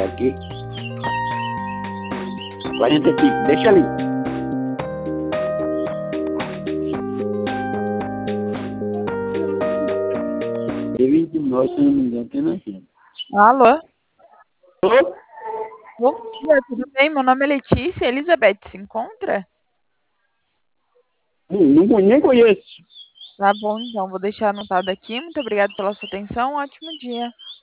aqui. 45, deixa ali. Dia 29, se não me engano, tem na agenda. Alô? Ô, Bom dia, tudo bem? Meu nome é Letícia. Elizabeth se encontra? nem conheço. Tá bom, então vou deixar anotado aqui. Muito obrigada pela sua atenção. Um ótimo dia.